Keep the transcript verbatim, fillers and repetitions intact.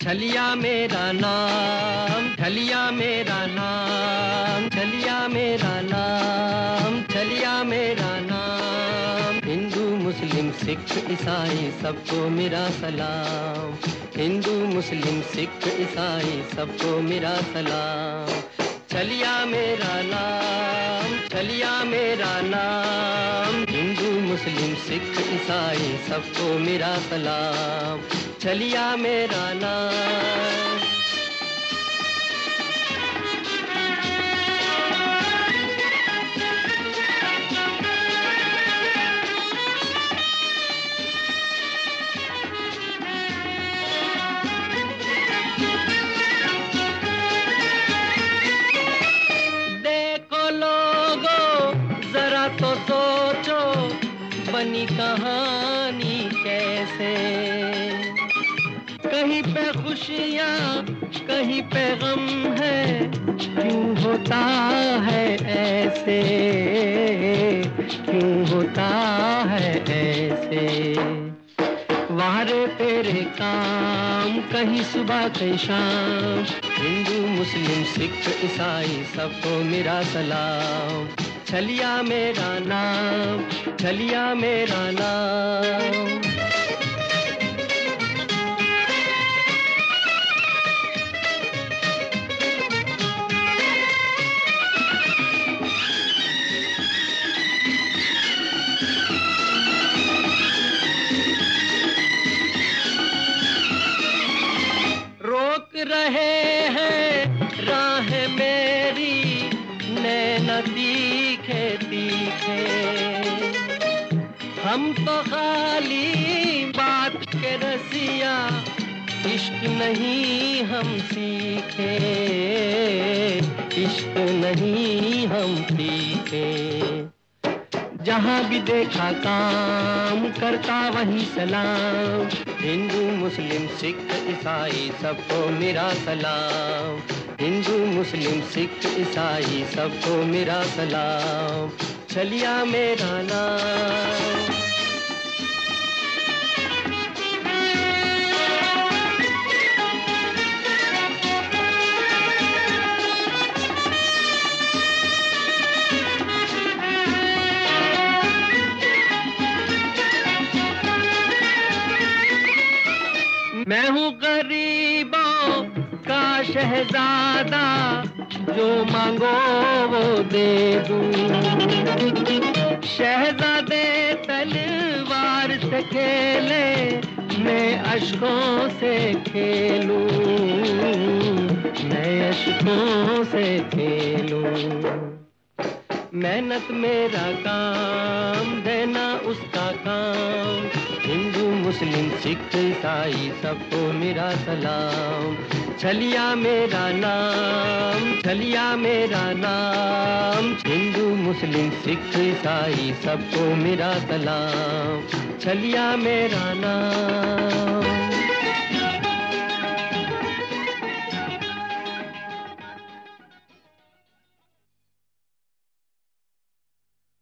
छलिया मेरा नाम, छलिया मेरा नाम, छलिया मेरा नाम, छलिया मेरा नाम। हिंदू मुस्लिम सिख ईसाई सबको मेरा सलाम, हिंदू मुस्लिम सिख ईसाई सबको मेरा सलाम। छलिया मेरा नाम, छलिया मेरा नाम, हिंदू मुस्लिम सिख ईसाई सबको मेरा सलाम। छलिया मेरा नाम। तो सोचो बनी कहानी कैसे, कहीं पे खुशियाँ कहीं पे गम है, क्यों होता है ऐसे, क्यों होता है ऐसे। वारे तेरे काम कहीं सुबह कहीं शाम, हिंदू मुस्लिम सिख ईसाई सबको मेरा सलाम। छलिया मेरा नाम, छलिया मेरा नाम। रोक रहे हैं राह मेरी नैन तीखे तीखे, हम तो खाली बात के रसिया, इश्क नहीं हम सीखे, इश्क नहीं हम सीखे। जहाँ भी देखा काम करता वही सलाम, हिंदू मुस्लिम सिख ईसाई सबको मेरा सलाम, हिंदू मुस्लिम सिख ईसाई सबको मेरा सलाम। छलिया मेरा नाम। मैं हूँ गरीबों का शहजादा, जो मांगो वो दे दूं। शहजादे तलवार से खेले, मैं अश्कों से खेलूं, मैं अश्कों से खेलूं। मेहनत मेरा काम, देना उसका काम, हिंदू मुस्लिम सिख ईसाई सबको मेरा सलाम। छलिया मेरा नाम, छलिया मेरा नाम, हिंदू मुस्लिम सिख ईसाई सबको मेरा सलाम। छलिया मेरा नाम।